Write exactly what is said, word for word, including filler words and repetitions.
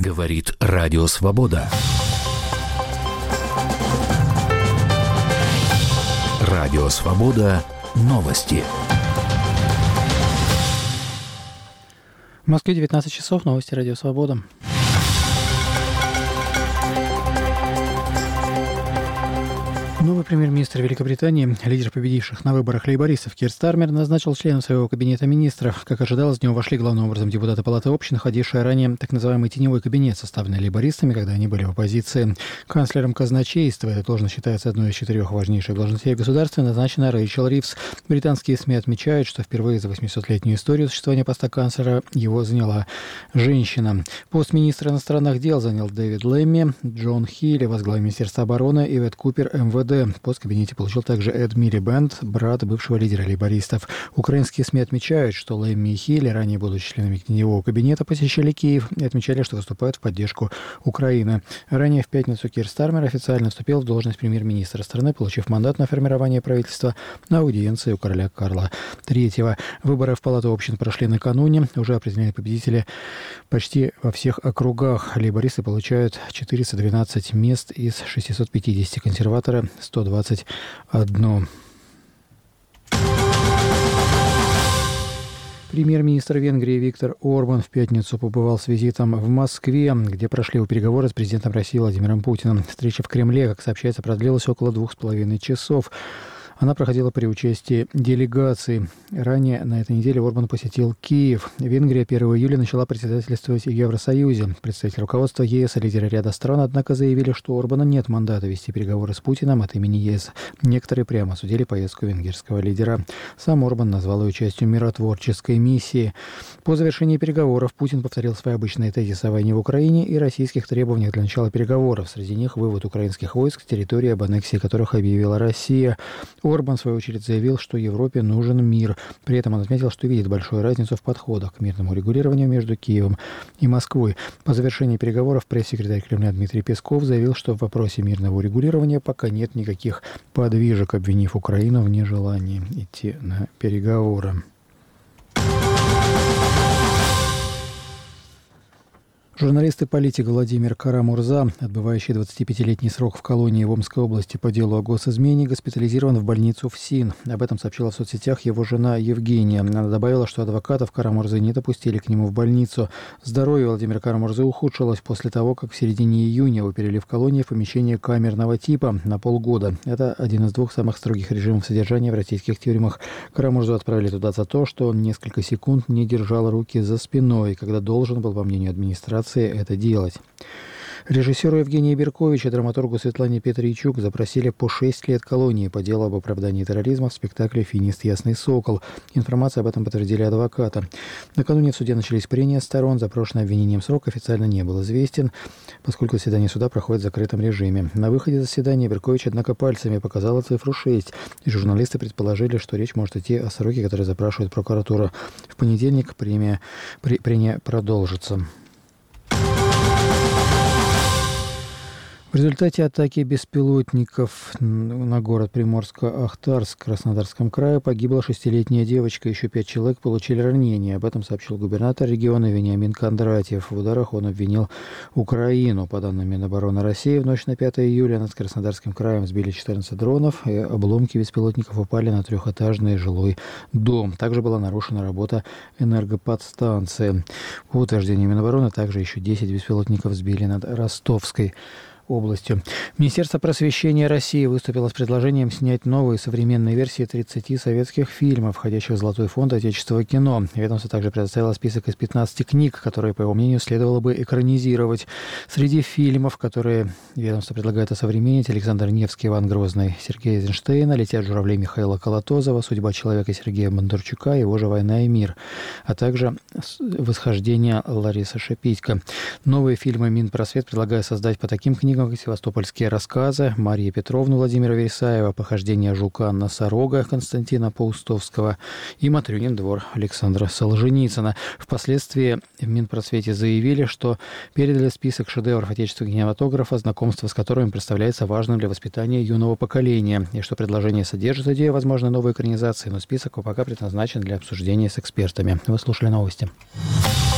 Говорит Радио Свобода. Радио Свобода. Новости. В Москве девятнадцать часов. Новости Радио Свобода. Новый премьер-министр Великобритании, лидер победивших на выборах лейбористов Кир Стармер, назначил членов своего кабинета министров. Как ожидалось, в него вошли главным образом депутаты Палаты общин, входившие ранее так называемый теневой кабинет, составленный лейбористами, когда они были в оппозиции. Канцлером казначейства, эта должность считается одной из четырех важнейших должностей в государстве, назначена Рэйчел Ривз. Британские СМИ отмечают, что впервые за восьмисотлетнюю историю существования поста канцлера его заняла женщина. Пост министра иностранных дел занял Дэвид Лэмми, Джон Хилли возглавил Министерство обороны, Ивет Купер – эм вэ дэ. Пост в кабинете получил также Эд Милибэнд, брат бывшего лидера лейбористов. Украинские СМИ отмечают, что Лэмми и Хилли, ранее будучи членами теневого кабинета, посещали Киев и отмечали, что выступают в поддержку Украины. Ранее в пятницу Кир Стармер официально вступил в должность премьер-министра страны, получив мандат на формирование правительства на аудиенции у короля Карла третьего. Выборы в Палату общин прошли накануне. Уже определены победители почти во всех округах. Лейбористы получают четыреста двенадцать мест из шестисот пятидесяти, консерваторы – сто двадцать один. Премьер-министр Венгрии Виктор Орбан в пятницу побывал с визитом в Москве, где прошли его переговоры с президентом России Владимиром Путиным. Встреча в Кремле, как сообщается, продлилась около двух с половиной часов. Она проходила при участии делегации. Ранее на этой неделе Орбан посетил Киев. Венгрия первого июля начала председательствовать в Евросоюзе. Представители руководства ЕС и лидеры ряда стран, однако, заявили, что у Орбана нет мандата вести переговоры с Путиным от имени ЕС. Некоторые прямо осудили поездку венгерского лидера. Сам Орбан назвал ее частью миротворческой миссии. По завершении переговоров Путин повторил свои обычные тезисы о войне в Украине и российских требованиях для начала переговоров. Среди них вывод украинских войск с территории, об аннексии которых объявила Россия. Орбан, в свою очередь, заявил, что Европе нужен мир. При этом он отметил, что видит большую разницу в подходах к мирному регулированию между Киевом и Москвой. По завершении переговоров пресс-секретарь Кремля Дмитрий Песков заявил, что в вопросе мирного урегулирования пока нет никаких подвижек, обвинив Украину в нежелании идти на переговоры. Журналист и политик Владимир Кара-Мурза, отбывающий двадцатипятилетний срок в колонии в Омской области по делу о госизмене, госпитализирован в больницу в СИН. Об этом сообщила в соцсетях его жена Евгения. Она добавила, что адвокатов Кара-Мурзы не допустили к нему в больницу. Здоровье Владимира Кара-Мурзы ухудшилось после того, как в середине июня его перевели в колонию в помещение камерного типа на полгода. Это один из двух самых строгих режимов содержания в российских тюрьмах. Кара-Мурзу отправили туда за то, что он несколько секунд не держал руки за спиной, когда должен был, по мнению администрации, это делать. Режиссеру Евгению Берковичу и драматургу Светлане Петричук запросили по шесть лет колонии по делу об оправдании терроризма в спектакле «Финист. Ясный сокол». Информацию об этом подтвердили адвокаты. Накануне в суде начались прения сторон. Запрошенный обвинением срок официально не был известен, поскольку заседание суда проходит в закрытом режиме. На выходе заседания Беркович, однако, пальцами показала цифру шесть, и журналисты предположили, что речь может идти о сроке, который запрашивает прокуратура. В понедельник премия, при, прения продолжится. В результате атаки беспилотников на город Приморско-Ахтарск в Краснодарском крае погибла шестилетняя девочка. Еще пять человек получили ранения. Об этом сообщил губернатор региона Вениамин Кондратьев. В ударах он обвинил Украину. По данным Минобороны России, в ночь на пятое июля над Краснодарским краем сбили четырнадцать дронов, и обломки беспилотников упали на трехэтажный жилой дом. Также была нарушена работа энергоподстанции. По утверждению Минобороны, также еще десять беспилотников сбили над Ростовской областью. Министерство просвещения России выступило с предложением снять новые современные версии тридцати советских фильмов, входящих в Золотой фонд отечественного кино. Ведомство также предоставило список из пятнадцати книг, которые, по его мнению, следовало бы экранизировать. Среди фильмов, которые ведомство предлагает осовременить: Александр Невский, Иван Грозный Сергея Эйзенштейна, Летят журавли Михаила Колотозова, Судьба человека Сергея Бондарчука, Его же «Война и мир», а также Восхождение Ларисы Шипитько. Новые фильмы Минпросвет предлагает создать по таким книгам: «Севастопольские рассказы» Марии Петровны Владимира Вересаева, «Похождение жука-носорога» Константина Паустовского и «Матрёнин двор» Александра Солженицына. Впоследствии в Минпросвете заявили, что передали список шедевров отечественного кинематографа, знакомство с которыми представляется важным для воспитания юного поколения, и что предложение содержит идею возможной новой экранизации, но список пока предназначен для обсуждения с экспертами. Вы слушали новости.